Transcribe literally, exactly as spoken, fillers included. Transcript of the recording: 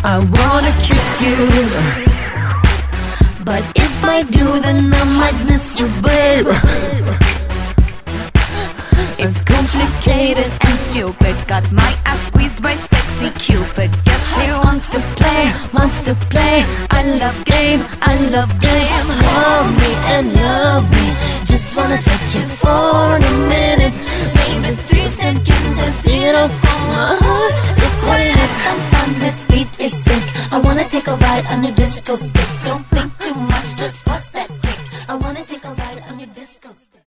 I wanna kiss you, but if I do, then I might miss you, babe. It's complicated and stupid. Got my ass squeezed by sexy Cupid. Guess he wants to play, wants to play. I love game, I love game. Hold me and love me. Just wanna touch you for a minute. Maybe three seconds is enough for my heart. So quiet, some fun, this beat is sick. I wanna take a ride on a disco stick. Don't